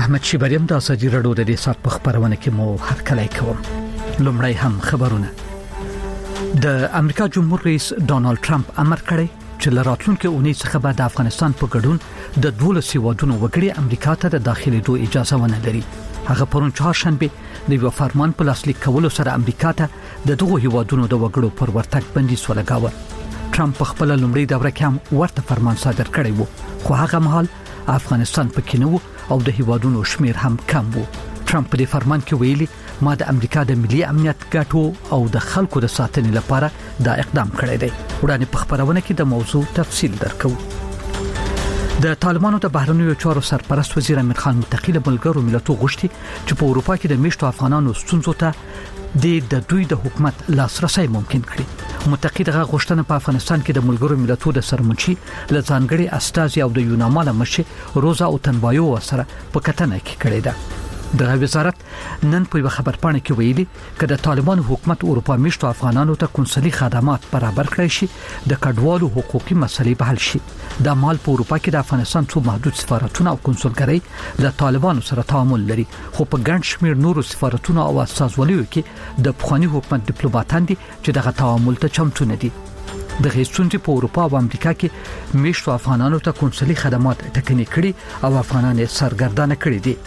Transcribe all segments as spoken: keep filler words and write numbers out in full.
احمد شیبریم د ازادي رادیو د دې سات په خبرونه کې مو هرکلی کوم. لومړی هم خبرونه. د امریکا جمهور رئیس ډانلډ ترامپ امر کړی چې لراتلونکو اونۍ څخه به د افغانستان په ګډون د دولس هیوادونو وګړي امریکا ته د داخلي دوه اجازه ونه لري. هغه پرون چهارشنبه د یو فرمان په لاسلیک کولو سره امریکا ته د دغه هیوادونو د وګړو پر ورتګ بندیز ولګاوه. ترامپ په خپل لومړی دوره کې هم ورته فرمان صادر کړی وو، خو هغه مهال افغانستان پکې نه و او د هیوادونو شمیر هم کم وو. ترامپ په فرمان کې ویلي ما د امریکا د ملي امنیت ګټو او د خلکو د ساتنې لپاره دا اقدام کړی دی. وړاندې په خبرونه کې د موضوع تفصیل درکو. د طالبانو د بهرنیو چارو سرپرست وزیر امیر خان متقی له ملګرو ملتونو غوښتي چې په اروپا کې د میشتو افغانانو ستونزو ته د دوی د حکومت لاسرسي ممکن کړي. متقی دغه غوښتنه په افغانستان کې د ملګرو ملتونو د سرمنشي ل ځانګړي استازي او د یوناماله مشي روزا او تنبایو سره په کتنه کې کړې ده. د وزارت نن په خبرپاڼه کې ویلي چې د طالبانو حکومت اروپا میشتو افغانانو ته کنسولي خدمات برابر کړی شي، د کډوالو حقوقي مسلې به حل شي. د مال په اروپا کې د افغانستان څو محدود سفارتونه او کنسولګرۍ له طالبانو سره تعامل لري، خو په ګڼ شمېر نورو سفارتونو او استازولیو کې د پخوانی حکومت ډیپلوماټان دي چې دغه تعامل ته چمتو نه دي. د غیستونتي په اروپا او امریکا کې میشتو افغانانو ته کنسولي خدمات ټکني کړي او افغانان سرګردانه کړي دي.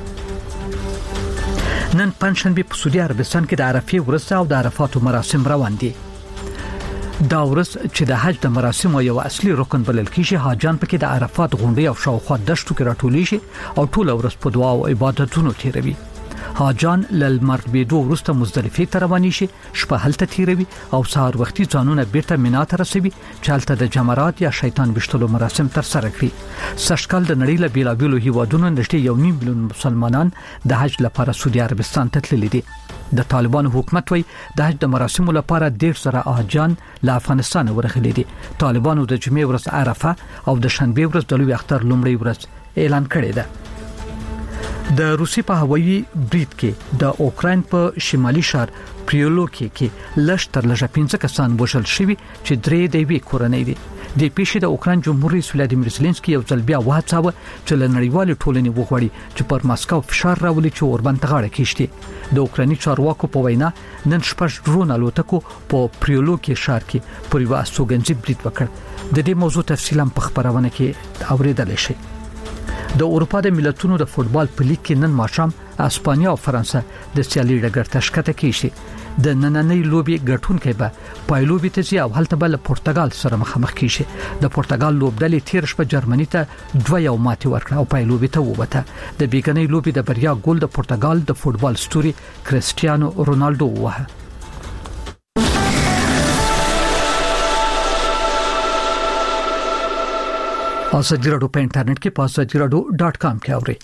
نن پنځشنبه په سعودي عربستان کې د عرفه ورځ او د عرفات مراسم روان دي. دا ورځ چې د حج د مراسمو یو اصلي رکن بلل کېږي، حاجان پکې د عرفات غونډې او شاوخوا دشتو کې راټولېږي او ټول ورځ په دعا او عبادتونو تیروي. حاجان للمرګ بيدو ورسته مزدلفه ته رواني شي، شپه هلته تیروي او سهار وختي ځانونه بیرته مینا ته رسوي چې هلته د جمرات یا شیطان بشتلو مراسم تر سره کړي. سشکال د نړۍ له بیلابیلو هیوادونو نږدې یو نیم میلیون مسلمانان د حج لپاره سعودي عربستان ته تللي دي. د طالبانو حکومت وی د حج د مراسمو لپاره ډیر سره حاجان له افغانستان ورغلي دي. طالبانو د جمعې ورځ عرفه او د شنبه ورځ د لوی اختر لومړی ورځ اعلان کړی ده. د روسي په هوایي برید کې د اوکراین په شمالي ښار پریولوکي کې لږ تر لږه پنځه کسان وژل شوي چې درې د وی کورنۍ دي. د پیښې د اوکراین جمهور رئیس ولادیمیر زيلنسکي یو ځل بیا وهڅاوه چې له نړیوال ټولنې وغوړي چې پر ماسکو فشار راولي چې اوربند غاړه کېشتي. د اوکرایني چارواکو په وینا نن شپږ ډرون الوتکو په پریولوکي ښار کې پر یو استوګنځي برید وکړ. د دې موضوع تفصیلا په خبرونه کې اوریدل شي. د اروپا د ملتونو د فوتبال په لیګ کې نن ماښام اسپانیا او فرانسه د سیالي ډګر تشکته کیږي. د نننۍ لوبي ګټونکي به پایلوبي ته ځي او هلته بل پرتګال سره مخامخ کیږي. د پرتګال لوبډلې تیر شپه جرمني ته دوه یو ماتې ورکړه او پایلوبي ته ووته. د بیګنۍ لوبي د بریا ګول د پرتګال د فوتبال ستوري کریسټیانو رونالډو وه. ازادي رادیو په انټرنیټ کې په ازادي رادیو ډاټ کام کې اورئ.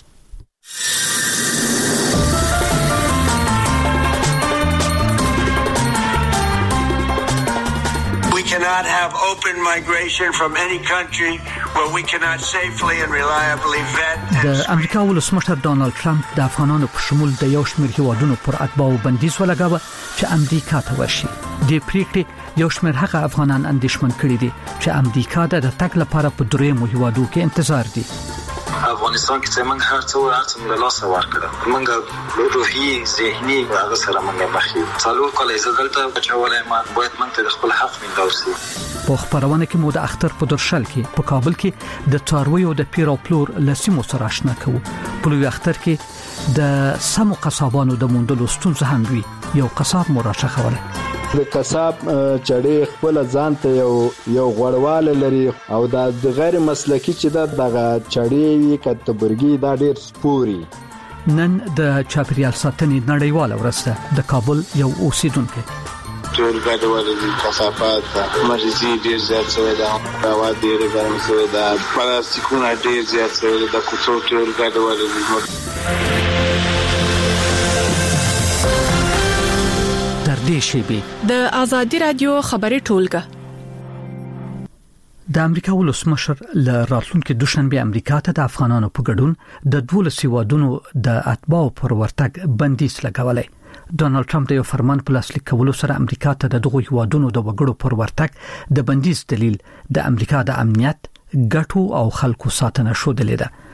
We cannot have open migration from any country where we cannot safely and reliably vet. د امریکا ولسمشر ډانلډ ترامپ د افغانانو په شمول د یو شمېر هیوادونو پر اتباعو بندیز ولګاوه چې امریکا ته ورشي. د پریکړې یو شمېر هغه افغانان اندېښمن کړي دي چې امریکا د تګ لپاره په درېیمو هیوادو کې انتظار دي. افغانستان کې څنګه هر څو هر څو له لاسه ورکړه موږ روحي ذهني هغه سره موږ مخې څلور کله زګلته بچولای ما باید موږ ته خپل حق مندوسي. په خبرونه کې مو د اختر په درشل کې په کابل کې د څارویو د پیر او پلور لسیمو سره آشنا کوو. په لوی اختر کې د سمو قصابانو د موندلو ستونزه هم وي. یو قصاب مو راښخوله. د قصاب چړې خپل ځان ته یو یو غوړواله لري او د غیر مسلکی چې دغه چړې وي کتبرګي دا ډېر سپوري. نن د چاپریال ساتنې نړیواله ورځ ده. د کابل یو اوسیدونکو ټول ګډوډ دي، کثافات مرزي ډېر زیات شوی دا، هوا ډېر ګرم شوی دا، پلاستیکونه ډېر زیات شوی دا، کوڅو ټول ګډوډ دي. د ازادي رادیو خبري ټولګه. د امریکا ولسمشر له راتلونکي دوشنبه امریکا ته د افغانانو په ګډون د دولس هیوادونو د اتباعو پر ورتګ بندیز لګولای. ډانلډ ترامپ د یو فرمان په لاسلیک کولو سره امریکا ته د دغو هیوادونو د وګړو پر ورتګ د بندیز دلیل د امریکا د امنیت ګټو او خلکو ساتنه شو دلیده.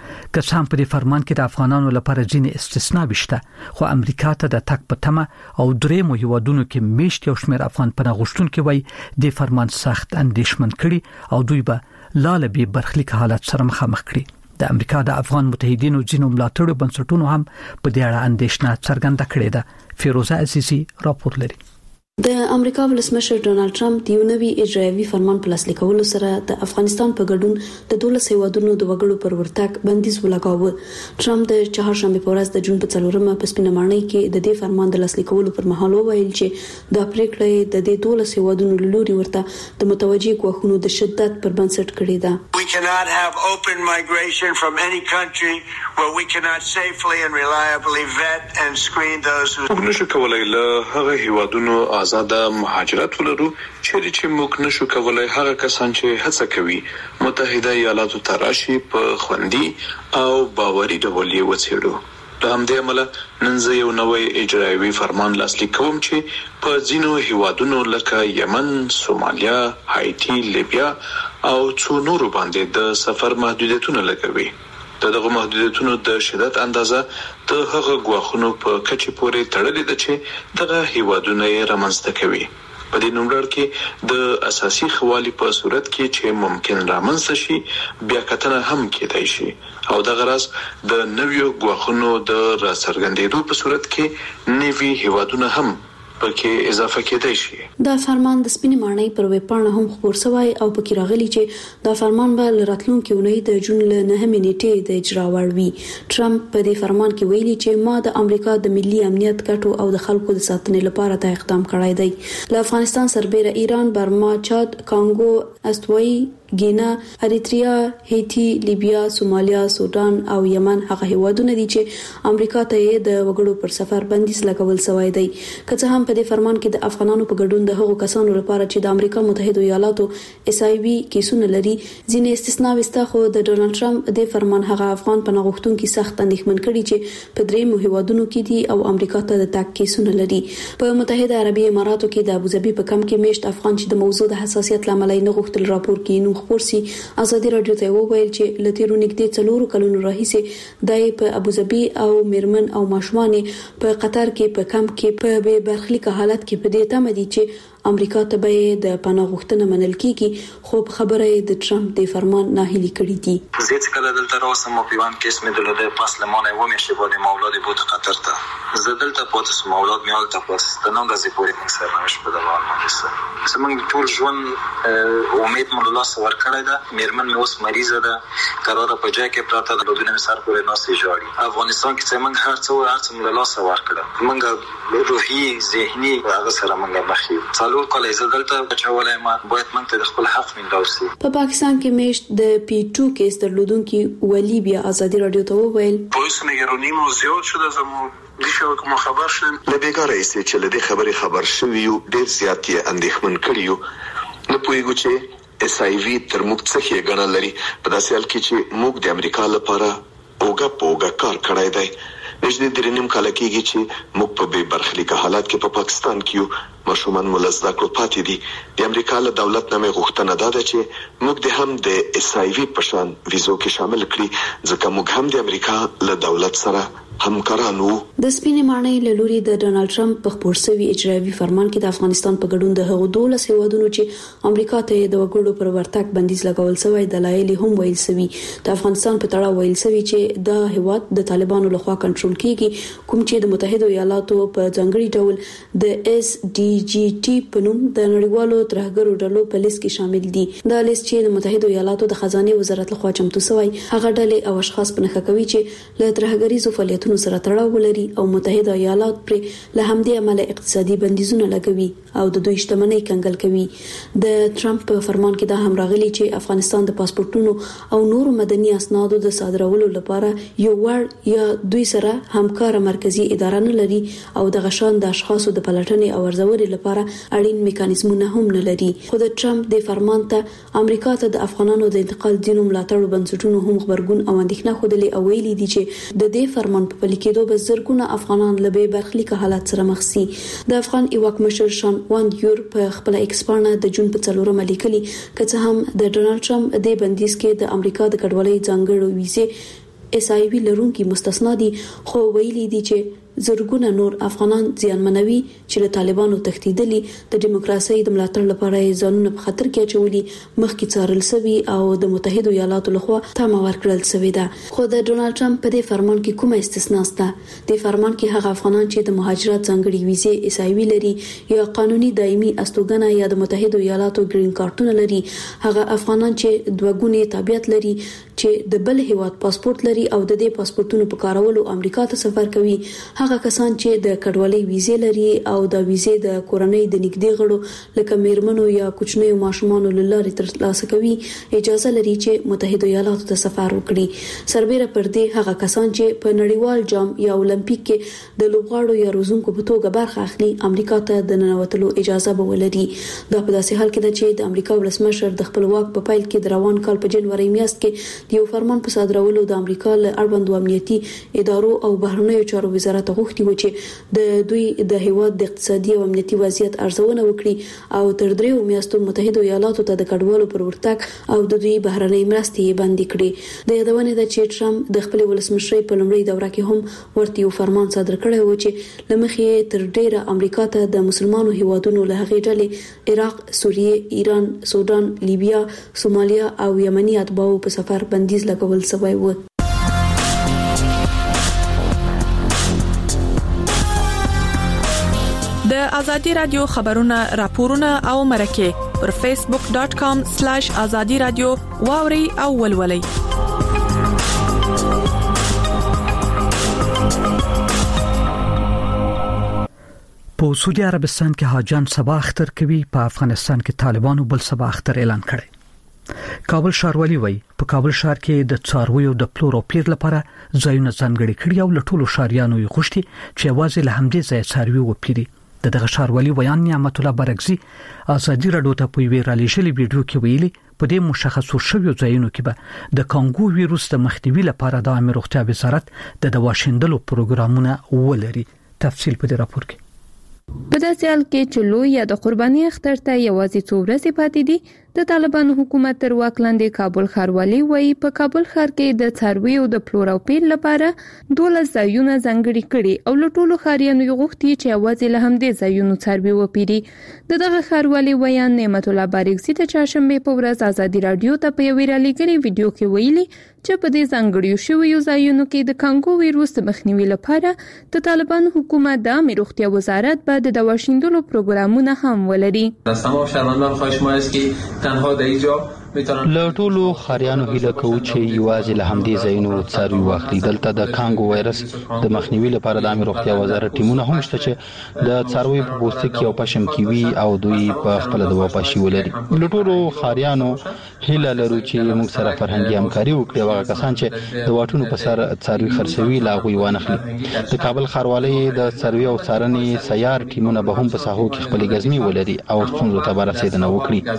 که سم په فرمان کې د افغانانو لپاره ځینې استثناء وشته، خو امریکا ته د تک په تمه او درې مو هیوادونو کې میشت یو شمېر افغان پناه غوښتونکي وای د فرمان سخت اندېښمن کړي او دوی به لاله به برخلیک حالت سره مخامخ کړي. د امریکا د افغان متحدینو ځینو ملاتړو بنسټونو هم په دې اړه اندېښنه څرګنده کړې ده. فیروزه عزیزی راپور لري. د امریکا ولسمشر ډونالد ټرمپ د یو نوي اجرایوي فرمان په لاسلیک کولو سره د افغانستان په ګډون د دولس هیوادونو د وګړو پر ورتګ بندیز ولګاوه. ټرمپ د چهارشنبه په ورځ د جون په څلورمه په سپینه ماڼۍ کې د دې فرمان د لاسلیک کولو پر مهال وویل چې د پریکړې د دې دولس هیوادونو لوري ورته د متوجي کوښښونو د شدت پر بنسټ کړی ده. We cannot have open migration from any country where we cannot safely and reliably vet and screen those who موږ نشو کولای له هغه هیوادونو آزاد مهاجرت ولرو چې موږ نشو کولای هغه کسان چې هڅه کوي متحده ایالاتو ته راشي په خوندي او باوري ډول یې وڅېړو. د همدې عمله نن زه یو نوی اجرایوي فرمان لاسلیک کوم چې په ځینو هیوادونو لکه یمن، سومالیا، هایټي، لیبیا او څو نورو باندې د سفر محدودیتونه لګوي. د دغه محدودیتونو د شدت اندازه د هغه غواخونو په کچې پورې تړلې ده چې دغه هیوادونه یې رامنځته کوي. په دې نوملړ کې د اساسي خوالي په صورت کې چې ممکن رامنځته شي بیا کتنه هم کېدای شي او دغه راز د نویو غواخونو د راڅرګندېدو په صورت کې نوي هیوادونه هم پکې اضافه کېدای شي. دا فرمان د سپینې ماڼۍ پر ویب پاڼه هم خبر شوی او پکې راغلی چې دا فرمان به راتلونکي اونۍ د جون له نهمې نیټې د اجرا وړ وي. ټرمپ په دې فرمان کې ویلي چې ما د امریکا د ملي امنیت ګټو او د خلکو د ساتنې لپاره دا اقدام کړی دی. له افغانستان سربېره ایران، برما، چاد، کانګو، استوایي ګینا، اریتریا، هیتی، لیبیا، سومالیا، سودان او یمن هغه هیوادونه دي چې امریکا ته د وګړو پر سفر بندیز لګول شوی دی. که څه هم په دې فرمان کې د افغانانو په ګډون د هغو کسانو لپاره چې د امریکا متحده ایالاتو اس آی وی کیسونه لري ځینې استثناء وسته، خو د ډونالد ټرمپ د فرمان هغه افغان پناه غوښتونکي سخت اندېښمن کړي چې په درې هیوادونو کې دي او امریکا ته د تګ کیسونه لري. په متحده عربي اماراتو کې د ابوظبي په کم کې میشت افغان چې د موضوع د حساسیت لامل نه غوښتل راپور کې خبرسي ازادي رادیو ته وویل چې لتیرو نږدې څلورو کلونو راهیسې دای په ابوظبي او میرمن او ماشومان په قطر کې په کم کې په بے برخلیک حالت کې په دې تمه دي چې امریکا ته به د پناه غوښتنه منل کیږي. خو خبره د ټرمپ د فرمان ناهیلي کړې دي. زه چې کله دلته راوسم په پیوان کې اسمه دلته پاس لمانه و مې شي بده مولود بوت قطر ته زه دلته پاتې سم مولود مې ولته پاس د نن غزي پورې موږ سره مش په دلوان باندې سم موږ ټول ژوند امید مله الله سره کړی دا میرمن مې اوس مریضه ده قرار په ځای کې پراته د بدون مثال پورې ناسې جوړي. افغانستان کې چې موږ هر څو هر څو مله الله سره کړو موږ روحي ذهني هغه سره موږ مخې څلور کله زه دلته بچولای ما باید موږ ته د خپل حق مندوسي. په پاکستان کې میشت د پی ټو کیس درلودونکي ولی بیا ازادي رادیو ته وویل پولیس نگرانی مو زیات شده زمو دیشو کوم خبر شوم له بیګاره ایسته چې له دې خبرې خبر شوی یو ډیر زیات یې اندېښمن کړیو. نو پوهیږو چې اس آی وی تر موږ څخه یې ګڼل لري په داسې حال کې چې موږ د امریکا لپاره اوګه پوګه کار کړی دی. نږدې درې نیم کال کېږي چې موږ په بې برخلیکه حالات کې په پاکستان کې یو. ماشومان ملزده کړو پاتې دي. د امریکا له دولت نه مې غوښتنه ده چې موږ د هم د اس آی وی په شان ویزو کې شامل کړي ځکه موږ هم د امریکا له دولت سره همکاران وو. د سپینې ماڼۍ له لوري د ډونالد ټرمپ په خبر شوی اجرایوي فرمان کې د افغانستان په ګډون د هغو دولس هیوادونو چې امریکا ته د وګړو پر ورتګ بندیز لګول شوی دلایل هم ویل شوی. د افغانستان په تړاو ویل شوی چې د هیواد د طالبانو لخوا کنټرول کیږي کوم چې د متحده ایالاتو په ځانګړي ډول د اس ډي جی ټي په نوم د نړیوالو ترهګرو ډلو په لیست کې شامل دي. دا لیست چې د متحده ایالاتو د خزانه وزارت لخوا چمتو شوی هغه ډلې او اشخاص په نښه کوي چې له ترهګریزو فعالیتونو سره تړاو ولري او متحده ایالات پر له همدې عمله اقتصادي بندیزونه لګوي او د دوی شتمنۍ کنګل کوي. د ټرمپ په فرمان کې دا هم راغلي چې افغانستان د پاسپورتونو او نورو مدني اسنادو د صادرولو لپاره یو وړ یا دوی سره همکار مرکزی اداره نه لري او د غشان د اشخاصو د پلټنې او ارزوري لپاره اړین میکانیزمونه هم نه لري. خو د ټرمپ د فرمان ته امریکا ته د افغانانو د انتقال دینو ملاتړ بنسټونو هم خبرګون او اندېښنه خوده او ویلي دي چې د دې فرمان په پلي کېدو به زرګونه افغانان له بې برخلیکه حالت سره مخ شي. د افغان ایواک مشر شان وان یور په خپل ایکس پاڼه د جون په څلورمه لیکلي که څه هم د ډونالد ټرمپ د بندیز کې د امریکا د کډوالۍ ځانګړو ویزې اس آی وی لرونکي مستثنا دي خو ویلي دي چې زرګونه نور افغانان زیانمنوي چې له طالبانو تښتیدلي د دیموکراسي د ملاتړ لپاره ځانونه په خطر کې اچولي مخکې څارل شوی او د متحده ایالاتو لخوا تمه ورکړل شوې ده. خو د ډونالد ټرمپ په دې فرمان کې کومه استثناء شته؟ د فرمان کې هغه افغانان چې د مهاجرت ځانګړي ویزې اس آی وی لري یا قانوني دایمي استوګنه یا د متحده ایالاتو ګرین کارتونه لري، هغه افغانان چې دوګونی تابعیت لري چې د بل هیواد پاسپورت لري او د دې پاسپورتونو په کارولو امریکا ته سفر کوي، هغه کسان چې د کډوالۍ ویزې لري او د ویزې د کورنۍ د نږدې غړو لکه میرمنو یا کوچنیو ماشومانو لاره ترلاسه کوي اجازه لري چې متحده ایالاتو ته سفر وکړي. سربېره پر دې هغه کسان چې په نړیوال جام یا اولمپیک کې د لوبغاړو یا روزونکو په توګه برخه اخلي امریکا ته د ننوتلو اجازه به ولري. دا په داسې حال کې ده چې د امریکا ولسمشر د خپل واک په پایل کې د روان کال په جنوري میاشت کې د یو فرمان په صادرولو د امریکا له اړوندو امنیتي ادارو او بهرنیو چارو وزارت غوښتي و چې د دوی د هیواد د اقتصادي او امنیتي وضعیت ارزونه وکړي او تر دریو میاشتو متحده ایالاتو ته د کډوالو پر ورتګ او د دوی بهرنۍ مرستې بندي کړي. د یادونه ده چې ټرمپ د خپل ولسمشرۍ په لومړۍ دوره کې هم ورته یو فرمان صادر کړی و چې لمخې تر ډیره امریکا ته د مسلمانو هیوادونو له هغې ډلې عراق، سوریه، ایران، سودان، لیبیا، سومالیا او یمني اتباعو په سفر بندیز لګول شوی و. د ازادي رادیو خبرونه راپورونه او مرکه پر فیسبوک ډاٹ کام سلیش ازادي رادیو واوري او ولولي. په سعودي عربستان کې حاجان سبا اختر کوي، په افغانستان کې طالبانو بل سبا اختر اعلان کړی. کابل ښاروالي وایي په کابل ښار کې د څارویو د پلور او پیر لپاره ځایونه ځانګړي کړي او له ټولو ښاریانو یې غوښتي چې یوازې له همدې ځای څاروي وپیري. د دغه ښاروالي بیان نعمت الله برغزي ازادي راډیو ته په ویرا لېشلې ویډیو کې ویلي په دې مشخصو شویو ځایونو کې به د کانګو ویروس د مخنیوي لپاره د عامه روغتیا وزارت د دوا شیندلو پروګرامونه ولري. تفصیل په دې راپور کې. په داسې حال کې چې لوی یا د قرباني اختر ته یوازې څو ورځې پاتې دي، د طالبانو حکومت تر واک لاندې کابل ښاروالي وایي په کابل ښار کې د څارویو د پلور او پیر لپاره دولس ځایونه ځانګړي کړي او له ټولو ښاریانو یې غوښتي چې یوازې له همدې ځایونو څاروي وپیري. د دغه ښاروالي بیان نعمت الله بارګزي د چهارشنبه په ورځ ازادي راډیو ته په یوې رالیږلې ویډیو کې ویلي چې په دې ځانګړیو شویو ځایونو کې د کانګو ویروس د مخنیوي لپاره د طالبانو حکومت د عامه روغتیا وزارت به د دوا شیندلو پروګرامونه هم ولري. از تمام شهروندان خواهش ما است که تنها در اینجا له ټولو خاریانو هیله کوو چې یوازې له همدې ځایونو څاروي واخلي. دلته د کانګو وایرس د مخنیوي لپاره د عامه روغتیا وزارت ټیمونه هم شته چې د څاروي په پوستکي او پشم کې وي او دوی په خپل دوا پاشي ولري. له ټولو خاریانو هیله لرو چې موږ سره فرهنګي همکاري وکړي او هغه کسان چې د واټونو په سر څاروي خرڅوي لا غوي وانخلي. د کابل ښاروالۍ د څاروي او څارنې سیار ټیمونه به هم په ساحو کې خپل ګزمي ولري او ستونزو ته برسېدنه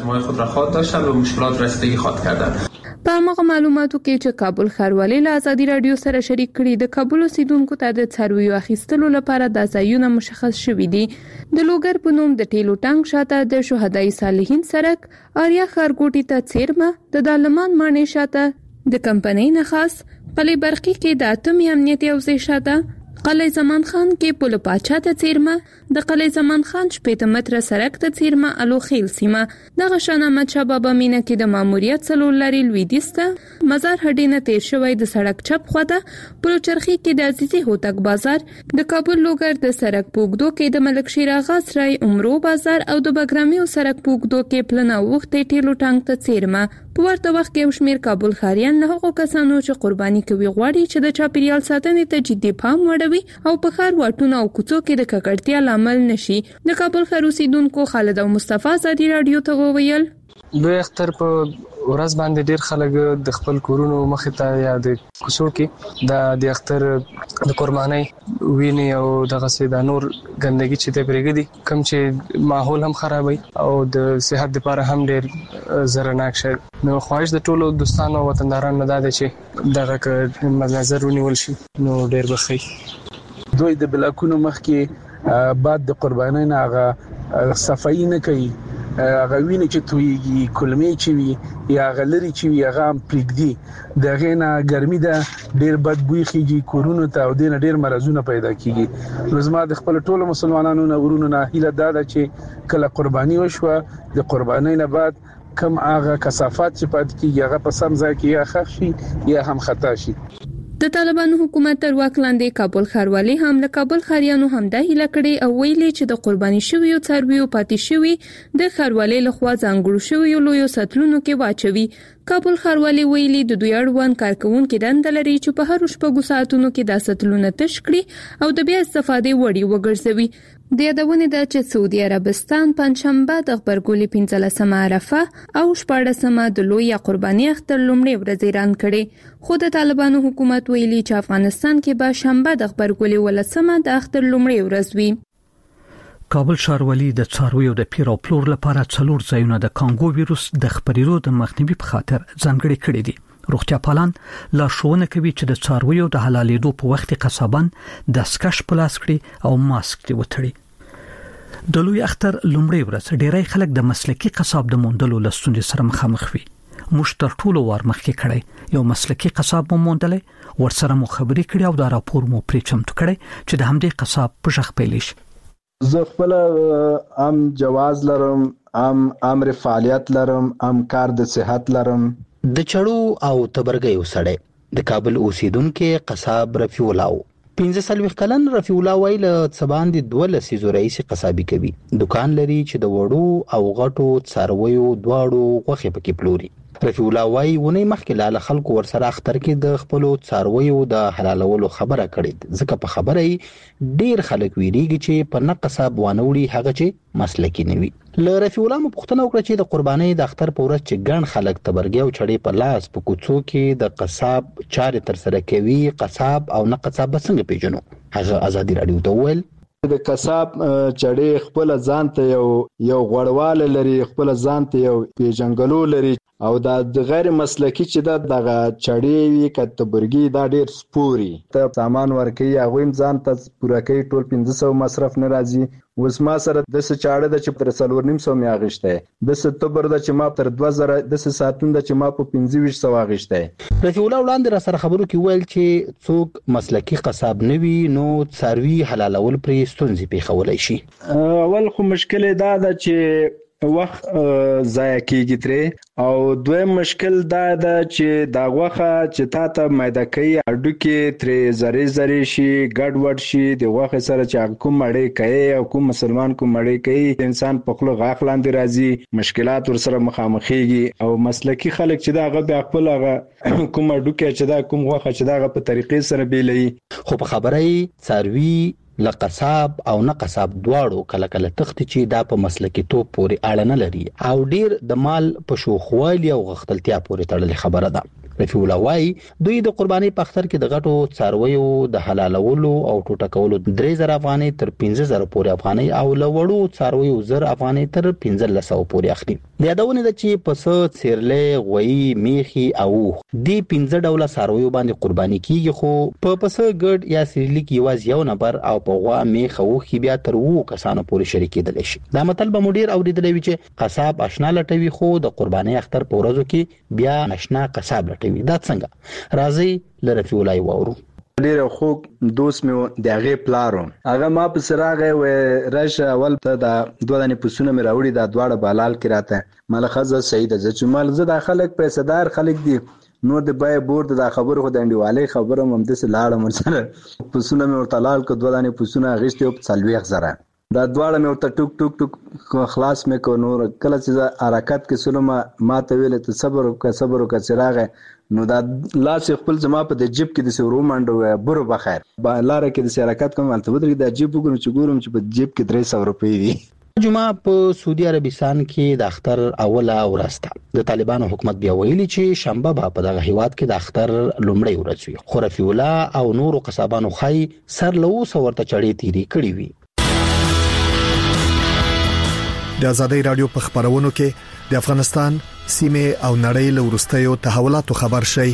وکړي. په هغه معلوماتو کې چې کابل ښاروالۍ له ازادي راډیو سره شریک کړي، د کابل اوسیدونکو ته د څارویو اخیستلو لپاره د ځایونه مشخص شوي دي. د لوګر په نوم د ټیلو ټانک شاته د شهدای صالحین سړک، آریا ښارګوټي ته څیرمه، د دالمان مانې شاته د کمپنۍ نخاس، قلعه برقی کې د اتمی امنیتي حوزې شاته، قلعه زمان خان کې پل پاچا ته څیرمه، د قلعه زمان خان شپږ متره سړک ته څیرمه الو خیل سیمه، د غشان احمد شاه بابا مینه کې د ماموریت څلور لاري لویدیځ ته مزار هډینه تیر شوی د سړک چپ خواته، پل چرخی کې د عزیزي هوتک بازار، د کابل لوګر د سړک پوګدو کې د ملک شیر اغا سرای عمرو بازار او د بګرامیو سړک پوګدو کې پلنه وخت ټیلو ټانک ته څیرمه. په ورته وخت کې یو شمېر کابل ښاریان له هغو کسانو چې قرباني کوي غواړي چې د چاپیریال ساتنې ته جدي پام وړوي او په ښار واټونو او کوڅو کې د ککړتیا لامل نشي. د کابل ښار اوسیدونکو خالد او مصطفی ازادي راډیو ته وویل دوی اختر په ورځ باندې ډیر خلک د خپل کورونو مخې ته یا د کوڅو کې د د اختر د قربانۍ ویني او دغه سي د نور ګندګي چې ته پرېږدي کم چې ماحول هم خرابوي او د صحت لپاره هم ډیر زرناک شي. نو خواهش د ټولو دوستانو او وطندارانو نه ده چې دغه مدنظر ونیول شي نو ډیر بخي. دوی د بلاکونو مخ کې بعد د قربانۍ نه هغه صفائی نه کوي هغه ویني چې تویږي کلمې چې وي یا غلري چې وي هغه پرېږدي دغه نه ګرمي ده ډېر بد بوی خيږي کورونو ته او دینه ډېر مرزونه پیدا کیږي نو زما د خپل ټولو مسلمانانو نه ورونو نه هیله ده چې کله قرباني وشوه د قربانۍ نه بعد کم هغه کثافات چې پات کیږي هغه په سم ځای کې یا خښ شي یا هم خطا شي د طالبانو حکومت تر واک لاندې کابل ښاروالي هم له کابل ښاریانو همدا هیله کړې او ویلي چې د قرباني شویو څارویو پاتې شوی د ښاروالي لخوا ځانګړو شویو لویو ساتلونو کې واچوي کابل ښاروالي ویلي د دوی اړوند کارکونکو دنده لري چې په هر شپږو ساعتونو کې د ساتلونو تش کړي او د بیا استفادې وړي وګرځوي د یادونې ده چې سعودي عربستان پنځشنبه د خبرګولې پنځلسمه عرفه او شپاړسمه د لوی قرباني اختر لومړی ورځ اعلان کړي خو د طالبانو حکومت ویلي چې افغانستان کې به شنبه د خبرګولې ولسمه د اختر لومړی ورځ وي کابل ښاروالي د څارویو د پیر او پلور لپاره څلور ځایونه د کانګو وایروس د خپرېدو د مخنیوي په خاطر ځانګړي کړي دي روغتیا پالان لارښوونه کوي چې د څارویو د حلالېدو په وخت کې قصابان د سکش په لاس کړي او ماسک دې وتړي د لوی اختر لومړی ورځ ډېری خلک د مسلکي قصاب د موندلو لستونې سره مخامخ وي موږ تر ټولو وار مخکې کړی یو مسلکي قصاب مو موندلې ورسره مو خبرې کړې او دا راپور مو پرې چمتو کړی چې د همدې قصاب په ژغ پیلې شي زه خپل ام جواز لرم ام امر فعالیت لرم ام کار د صحت لرم د چړو او تبرګیو سړی د کابل اوسیدونکو قصاب رفیع الله پنځه سلوي کلن رفیع الله ویل سبان دي دوه لسیزو رئیس قصابي کوي دکان لري چې د وړو او غټو څارویو دواړو غوخه پکې پلوري رفیع الله وای ونی مخکې لاله خلکو ورسره اختر کې د خپل څارویو د حلالولو خبره کړې ځکه په خبره ډیر خلک ویریږي چې په نقصاب وانوړي هغه چې مسلکی نوي ل رفیع الله مو پوښتنه وکړه چې د قربانۍ د اختر په ورځ چې ګڼ خلک تبرګي او چړې په لاس په کوڅو کې د قصاب چارې تر سره کوي قصاب او نه قصاب څنګه پیژنو هغه ازادي رادیو ته ویل د قصاب چړې خپل ځان ته یو یو غړواله لري خپل ځان ته یو پیژنګلو لري او دا د غیر مسلکی چې دا دغه چړې وي کتبرګي دا ډیر سپوري ته سامان ورکي هغه هم ځان ته پوره کوي ټول پنځه سوه مصرف نه راځي اوس ما سره د څه چاړه د چې تر څلور نیم سو می اغشته د څه تبر د چې ما تر دوه زره د څه ساتون د چې ما په پنځه ویشت سو اغشته رفیع الله وړاندې را سره خبرو کې ویل چې څوک مسلکی قصاب نوي نو څاروي حلالول پرې ستونزې پیښولای شي اول خو مشکل دا ده چې وخت ضایع کیږي ترې او دویم مشکل دا ده چې دا غوخه چې تا ته مایده کوي اډوکې ترې زری زری شي ګډ وډ شي د غوخه سره چې کوم مړی کوي او کوم مسلمان کوم مړی کوي انسان په خپل غاخ لاندې راځي مشکلات ورسره مخامخېږي او مسلکی خلک چې دا غو خپل هغه کوم اډوکې چې دا کوم غوخه چې دا په طریقې سره بیلې خو په خبره څاروي لقصاب او نقصاب دواړو کله کله تخت چې دا په مسلکی توپ پورې اړه نه لري او ډیر د مال په شوخوالي او غختلتیا پورې تړلې خبره ده رفیع الله وای دوی د قرباني په اختر کې د غټو څارویو د حلالولو او ټوټه کولو درې زره افغانۍ تر پنځه زره پورې افغانۍ او لوړو څارویو زر افغانۍ تر پنځه لسو پورې اخلي د یادونه ده چې پس څیرلې غوي میخي او د پنځه ډوله څارویو باندې قرباني کیږي خو په پس ګډ یا سریلیک یواز یو نفر او په غوا میخ او خي بیا تر وو کسانو پورې شریکېدل شي دا مطلب به مدیر اوریدلې وي چې قصاب آشنا لټوي خو د قرباني اختر په ورځو کې بیا آشنا قصاب لټوي دا څنګه راځي لرفیع الله وورو ډیر خو دوست مې دغه پلارو هغه ما په سراغه و راشه اول ته دا دوه دنې پسونه مې راوړي دا دواړه بالال کې راته ملخصه سعید ز چې مال زه د خلک پیسدار خلک دي نو د بای بورد دا خبره خو د انډیوالي خبره هم د سلاړه مرسره پسونه مې ورته لال کو دوه دنې پسونه غشته په سلويخ زره دا دواړه مې ورته ټوک ټوک ټوک خلاص مې کو نور کله چې حرکت کې سلمه ما ته ویل ته صبر وکړه صبر وکړه چراغه نو دا لاس خپل زما په د جیب کې د سورو منډو برو بخیر لار کې د حرکت کوم البته ودرې د جیب وګورم چې ګورم چې په جیب کې درې سوه روپۍ دي جمعه په سعودي عربستان کې د اختر اوله ورځ ده د طالبانو حکومت بیا ویلي چې شنبه به په دغه هیواد کې د اختر لومړی ورځ وي خو رفیع الله او نورو قصابانو خای سر له اوسه ورته چړې تیری کړې وي د آزادۍ رادیو په خبرونو کې د افغانستان سیمه او نړۍ له ورستیو تحولاتو خبر شي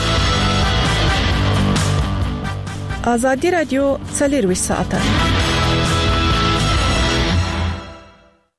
آزادۍ رادیو څلور ساعته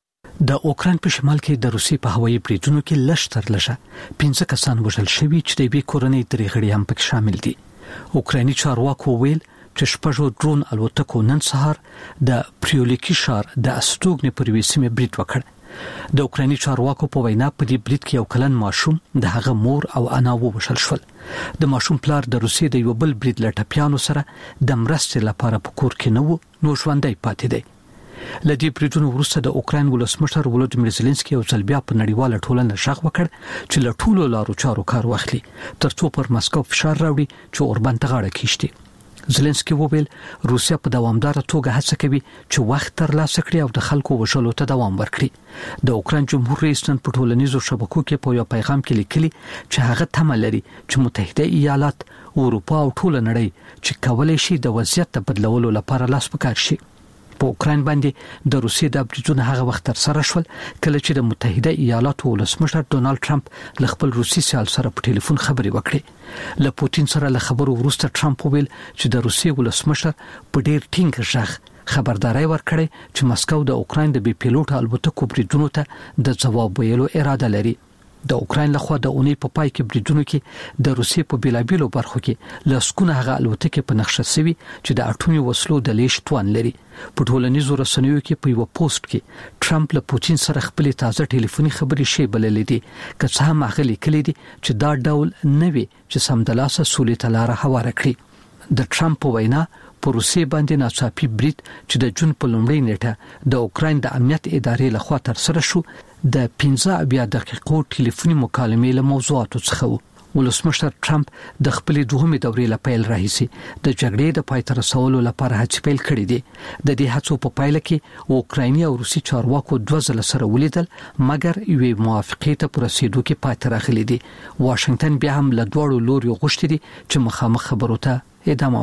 د اوکرين په شمال کې د روسي په هوایي بریدونو کې لشتر لشه پنځه کسان وژل شوي چې د بي کورنۍ درې غړي هم پکې شامل دي. اوکرایني چارواکو ویل چې شپږ ډرون الوتکو نن سهار د پریولیکی شار د استوګنې پر وسیمه برید وکړ. د اوکرایني چارواکو په وینا په دې برید کې یو کلن ماشوم د هغه مور او انا ووژل شول. د ماشوم پلار د روسیې د یو بل برید لټپیانو سره د مرستې لپاره په کور کې نه و نو ژوندۍ پاتې دی. لدی بریدونو وروسته د اوکراین ولسمشر ولودیمیر زيلنسکي او ځلبیا په نړیواله ټولنه شغ وکړ چې له ټولو لارو چارو کار واخلي ترڅو پر مسکو فشار راوړي چې اوربان ته غاړه کیشتي. زيلنسکي وویل روسیا په دوامدار توګه هڅه کوي چې وخت ترلاسه کړي او د خلکو وژلو ته دوام ورکړي. د اوکراین جمهور رئیس نن په ټولنیزو شبکو کې په یو پیغام کې لیکلي چې هغه تمه لري چې متحده ایالات، اروپا او ټول نړۍ چې کولای شي د وضعیت بدلولو لپاره لاس پکار شي. په اوکراین باندې د روسیې د بریدونو هغه وخت تر سره شول کله چې د متحده ایالاتو ولسمشر ډونالد ټرمپ له خپل روسي سیال سره په ټلیفون خبرې وکړې. له پوتین سره له خبرو وروسته ټرمپ ویل چې د روسیې ولسمشر په ډېر ټینګ ژغ خبرداري ورکړې چې مسکو د اوکراین د بي پیلوټ الوتکو بریدونو ته د جواب ویلو اراده لري. د اوکراین لخوا د اونۍ په پای کې بریدونو کې د روسیې په بیلابیلو برخو کې لاسکونه هغه الوتکې په نقشه سوي چې د اټومي وسلو د لیش توان لري. په ټولنیزو رسنیو کې په یو پوسټ کې ټرمپ له پوتین سره خپل تازه ټلیفوني خبرې شی بللې دي که څه هم هغه لیکلي دي چې دا ډول نوي چې سمدلاسه سولې ته لار هواره کړي. د ټرمپ په وینا په روسیې باندې ناڅاپي برید چې د جون په لومړۍ نیټه د اوکراین د امنیت ادارې لخوا تر سره شو د پنځه بیا دقیقو ټلیفوني مکالمې له موضوعاتو څخه و. ولسمشر ټرمپ د خپل دوهمې دورې لپاره راهیسي د جګړې د پای ته رسولو لپاره هڅې پیل کړې دي. د دې هڅو په پایله کې اوکرایني او روسي چارواکو دوه ځله سره ولیدل مګر یوې موافقې ته پر رسیدو کې پاتې راغلي دي. واشنگټن بیا هم له دوړو لوري غوښتي دي چې مخامخ خبرو ته ادامه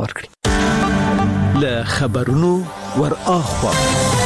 ورکړي. له خبرونو ور اخوا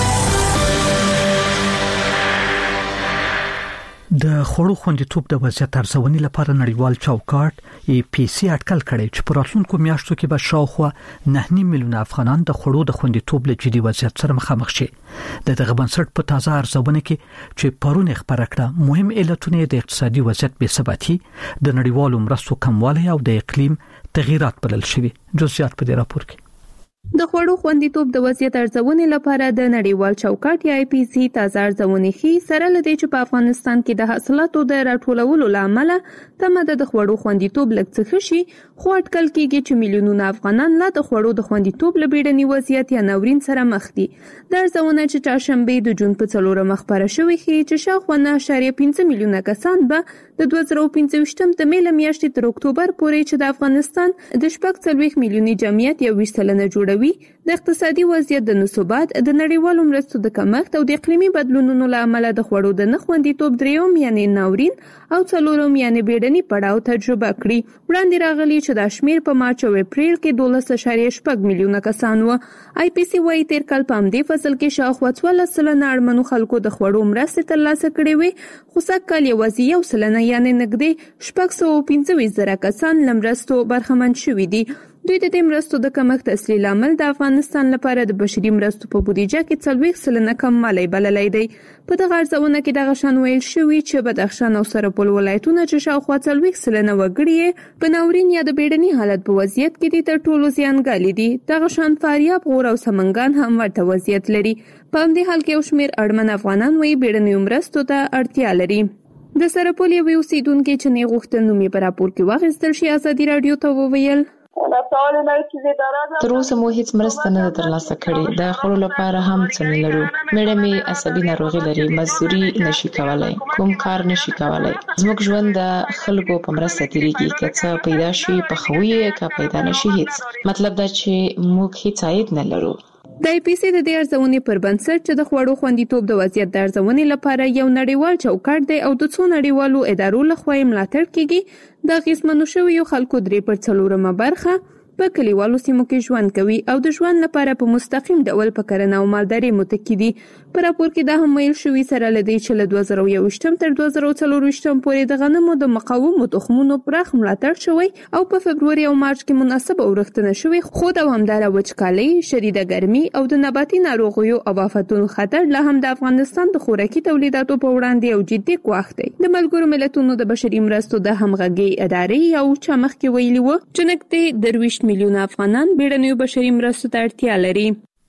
د خوړو خوندیتوب د وضعیت ارزونې لپاره نړیوال چوکاټ ای پی سی اټکل کړي چې په راتلونکو میاشتو کې به شاوخوا نه میلیونه افغانان د خوړو د خوندیتوب له جدي وضعیت سره مخامخ شي. د دغه بنسټ په تازه ارزونه کې چې پرونه خبره کړه مهم علتونه د اقتصادي وضعیت بې ثباتي، د نړیوالو مرستو کموالی او د اقلیم تغیرات بلل شوي. جزئیات په دې راپور کې. د خوړو خوندیتوب د وضعیت ارزونې لپاره د نړیوال چوکاټ یا ای پی سی تازه ارزونې خي سره لدی چې په افغانستان کې د حاصلاتو د راټولولو لامل تمه د خوړو خوندیتوب لږ شي، خو اټکل کېږي چې میلیونونه افغانان لا د خوړو د خوندیتوب لبیړنی وضعیت یا ناورین سره مخ دي. د ارزونه چې چاشنبه د جون په څلورمه خبره شوې خي چې شاوخوا نه اعشاریه پنځه میلیونه کسان به د دوه زره پنځه ویشتم د میله میاشتې تر اکتوبر پورې چې د افغانستان د شپږ څلوېښت میلیوني جمعیت یو ویشت سلنه جوړوي د اقتصادي وضعیت د نسبات د نړیوالو مرستو د کمښت او د اقلیمي بدلونونو له امله د خوړو د نه خوندیتوب دریوم یعنی ناورین او څلورم یعنی بیړني پړاو تجربه کړی. وړاندې راغلی چې د شمیر په مارچ او اپریل کې دولس اعشاریه شپږ میلیونه کسان و. آی پی سی وايي تیر کال په همدې فصل کې شاوخوا څوارلس سلنه اړمنو خلکو د خوړو مرستې ترلاسه کړې وې، خو سږ کال یوازې یو سلنه یعنی نږدې شپږ سوه پنځه ویشت زره کسان له مرستو برخمن شوي دي. دوی د دې مرستو د کمښت اصلي لامل د افغانستان لپاره د بشري مرستو په بودیجه کې څلوېښت سلنه کموالی بللی دی. په دغه ارزونه کې دغه شان ویل شوي چې بدخشان او سرپل ولایتونه چې شاوخوا څلوېښت سلنه وګړي په ناورین یا د بیړني حالت په وضعیت کې دي تر ټولو زیانګالي دي. دغه شان فاریاب، غور او سمنګان هم ورته وضعیت لري. په همدې حال کې یو شمېر اړمن افغانان وایي بیړنیو مرستو ته اړتیا لري. د سرپل یو اوسیدونکي چې نه غوښتل نوم یې په راپور کې واخیستل شي ازادي راډیو ته وویل تر اوسه مو هیڅ مرسته نه ترلاسه کړې. د خوړو لپاره هم څه نه لرو. مېړه مې عصبي ناروغي لري، مزدوري نشي کولای، کوم کار نشي کولای. زموږ ژوند د خلکو په مرسته تیریږي، که څه پیدا شي په خوي که پیدا نشي هیڅ. مطلب دا چې موږ هیڅ عاید نه لرو. د ای پی سی د دې ارزونې پر بنسټ چې د خوړو خوندیتوب د وضعیت د ارزونې لپاره یو نړیوال چوکاټ دی او د څو نړیوالو ادارو لخوا ملاتړ کیږي، د اغیزمنو شویو خلکو درې پر څلورمه برخه په کلیوالو سیمو کې ژوند کوي او د ژوند لپاره په مستقیم ډول په کرنه او مالدارۍ متکی دي. په راپور کې دا هم ویل شوی سره لدی چې له دوه زره یوویشتم تر دوه زره څلورویشتم پورې د غنمو د مقاومو تخمونو پراخ ملاتړ شوی او په فبروري او مارچ کې مناسبه ورښتنه شوی، خو دوامداره وچکالي، شدیده ګرمي او د نباتي ناروغیو او آفتونو خطر له هم د افغانستان د خوراکي تولیداتو په وړاندې یو جدي ګواښ دی. د ملګرو ملتونو د بشري مرستو د همغږي ادارې یو چا مخکې ویلي و چې نږدې درویشت میلیونه افغانان بیړنیو بشري مرستو ته اړتیا لري.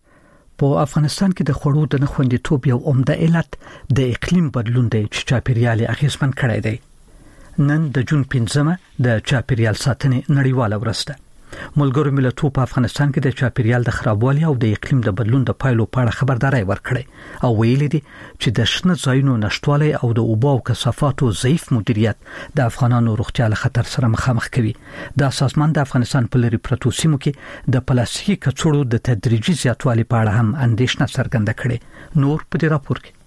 په افغانستان کې د خوړو د نخوندیتوب یو عمده علت د اقلیم بدلون دی چې چاپیریال اغیزمن کړی دی. نن د جون پنځمه د چاپیریال ساتنې نړیواله ورځ ده. ملګرو ملتونو په افغانستان کې د چاپیریال د خرابوالي او د اقلیم د بدلون د پایلو په اړه خبرداري ورکړې او ویلي دي چې د شنه ځایونو نشټوالی او د اوبو او کثافاتو ضعیف مدیریت د افغانانو روغتیا له خطر سره مخامخ کوي. دا سازمان د افغانستان په لری پروتو سیمو کې د پلاستیکي کڅوړو د تدریجي زیاتوالي په اړه هم اندېښنه څرګنده کړې. نور په دې راپور کې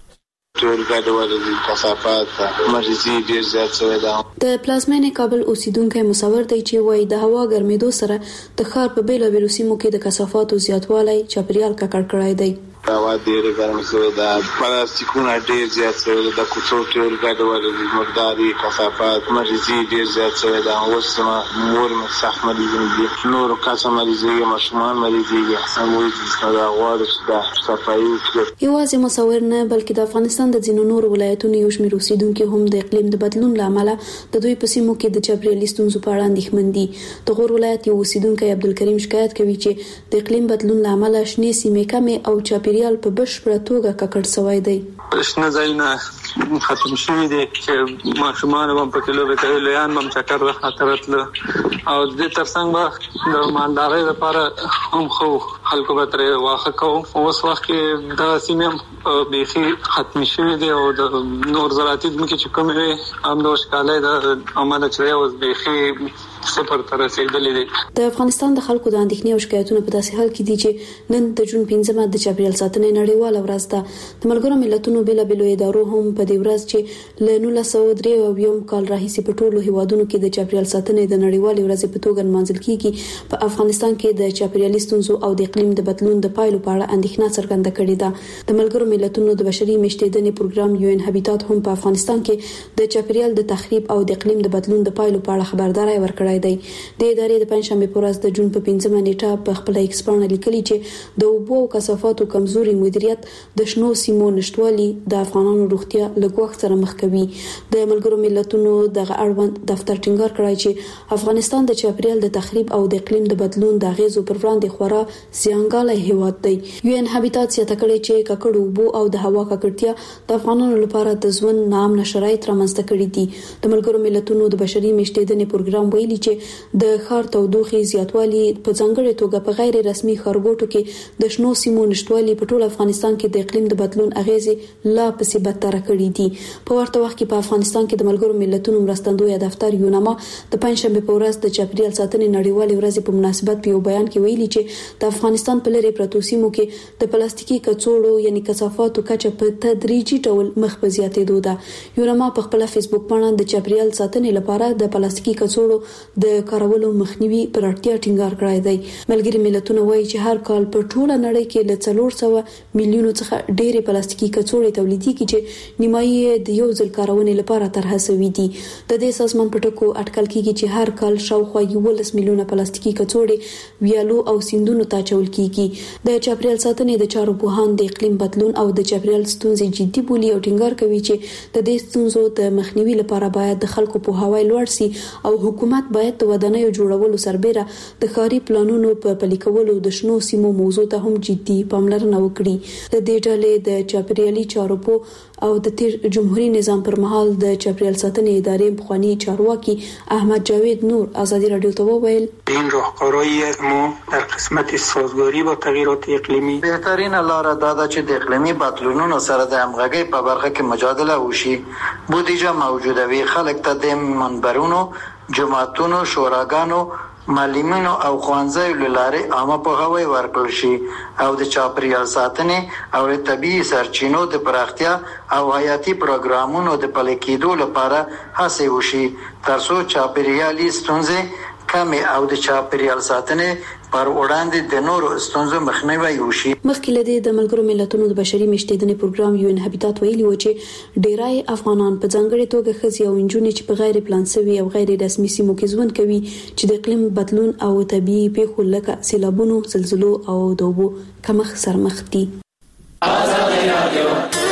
ټولګه د ولې کثافات مریضي ډیر زیات شوی دا. د پلازمینې کابل اوسیدونکو مصور دی چې وایي د هوا ګرمېدو سره د ښار په بیلابیلو سیمو کې د کثافاتو زیاتوالی چاپیریال ککړ کړی دی. هوا ډیره ګرمه شوې ده، پلاستیکونه ډیر زیات شوي د کوڅو ټولګه د ولې مرداري کثافات مریضي ډیر زیات شوی دا. اوس مور مې سخت مریضي دي، نور کسه مریضي ماشومان مریضي دي. سموي دا غواړي چې دا صفایي وکړي. یوازې مصور نه بلکې د افغانستان د ځینو نور ولایتونو یو شمېر اوسیدونکو هم د اقلیم د بدلون لامل د دوی په سیمو کې د چاپیریالي ستونزو په اړه اندېښمن دي. د غور ولایت یو اوسیدونکی عبدالکریم شکایت کوي چې د اقلیم بدلون لامل شنې سیمې کمې او چاپیریال په بشپړه توګه ککړ شوی دی. شنه ځایونه ختم شوي دي چې ماشومان هم په کلو به کوي، لویان هم چکر د خاطر تل او د ترڅنګ به د مالدارۍ لپاره هم خو خلکو به ترې واخه کوو. اوس وخت کې دغه سیمې هم بیخي ختم شوي دي او د نور زراعتي ځمکې چې کومې وي هم د وچکالۍ د امله چې اوس بیخي صفر ته رسیدلې دي. د افغانستان د خلکو د اندېښنې او شکایتونو په داسې حال کې دي چې نن د جون پنځمه د چاپیریال ساتنې نړیواله ورځ ده. د ملګرو ملتونو بیلابیلو ادارو هم په دې ورځ چې له نولس سوه درې اویایم کال راهیسې په ټولو هیوادونو کې د چاپیریال ساتنې د نړیوالې ورځې په توګه نمانځل کیږي، په افغانستان کې د چاپیریالي ستونزو او د اقلیم د بدلون د پایلو په اړه اندېښنه څرګنده کړې ده. د ملګرو ملتونو د بشري میشتېدنې پروګرام یو ان هابیټات هم په افغانستان کې د چاپیریال د تخریب او د اقلیم د بدلون د پایلو په اړه خبرداري ورکړې ده. د ادارې د پنځشنبه په ورځ د جون په پنځمه نیټه په خپل ایکس باندې لیکلي چې د اوبو او کثافاتو کمزوري مدیریت د شنو سیمو نشټوالي د افغانانو روغتیا له ګواښ سره مخ کوي. د ملګرو ملتونو د اړوند دفتر ټینګار کړی چې افغانستان د چاپیریال د تخریب او د اقلیم د بدلون د غیزو پر وړاندې خورا زیانګاله هیواد دی. یو ان هابیټات یې تکړه چې ککړ اوبو او د هوا ککړتیا د افغانانو لپاره د ژوند نامنه شرایط رامنځته کړي دي. د ملګرو ملتونو د بشري میشتېدنې پروګرام ویلي چې د ښار تودوخې زیاتوالی په ځانګړې توګه په غیر رسمي ښارګوټو کې د شنو سیمو نشټوالي په ټول افغانستان کې د اقلیم د بدلون اغیزې لا پسې بدتر کړې دي. په ورته وخت کې په افغانستان کې د ملګرو ملتونو مرستندوی دفتر یوناما د پنځشنبه په ورځ د چاپیریال ساتنې نړیوالې ورځې په مناسبت په یو بیان کې ویلي چې د افغانستان په لری پروتو سیمو کې د پلاستیکي کڅوړو یعنی کثافاتو کچه په تدریجي ډول مخ په زیاتېدو ده. یوناما په خپل فیسبوک باندې د چاپیریال ساتنې لپاره د پلاستیکي کڅوړو د کارولو مخنیوي پر اړتیا ټینګار کړی دی. ملګري ملتونه وایي چې هر کال په ټوله نړۍ کې له څلور سوه میلیونو څخه ډېرې پلاستیکي کڅوړې تولیدېږي چې نیمایي د یو ځل کارونې لپاره طرحه شوي دي. د دې سازمان په ټکو اټکل کیږي چې هر کال شاوخوا یولس میلیونه پلاستیکي کڅوړې ویالو او سیندونو ته اچول کیږي. د چاپیریال ساتنې د چارو پوهان د اقلیم بدلون او د چاپیریال ستونزې جدي بولي او ټینګار کوي چې د دې ستونزو د مخنیوي لپاره باید د خلکو پوهاوی لوړ شي او حکومت باید د ودانیو جوړولو سربېره د ښاري پلانونو په پلي کولو د شنو سیمو موضوع ته هم جدي پاملرنه وکړي. د دې ډلې د چاپیریالي چارو په او د تیر جمهوریت نظام پر مهال د چاپیریال ساتنې ادارې بخوانی چارواکي احمد جاوید نور آزادی رادیو ته وویل این راهکارهای ما در قسمت سازگاری با تغییرات اقلیمی بهترین لار داده چې د اقلیمی بدلونونو سره د همغږۍ په برخه کې مجادله وشي. بودیجه موجوده وي، خلک ته د منبرونو، جماعتونو، شوراګانو، معلمینو او ښوونځیو لارې عامه پوهاوی ورکړل شي او د چاپیریال ساتنې او طبیعي سرچینو د پراختیا او حیاتي پروګرامونو د پلي کېدو لپاره هڅې وشي ترڅو چاپیریالي ستونزې کمې او د چاپیریال ساتنې پر وړاندې د نورو ستونزو مخنیوي وشي. مخکې لدی د ملګرو ملتونو د بشري میشتېدنې پروګرام یو ان هابیټات ویلي و چې ډیرای افغانان په ځانګړي توګه خزي او انجونې چې په غیر پلان شوی او غیر رسمي سیمو کې ژوند کوي چې د اقلیم بدلون او طبيعي پیښو لکه سیلابونو، زلزلو او د اوبو کمښت سره مخ دي. آزاد رادیو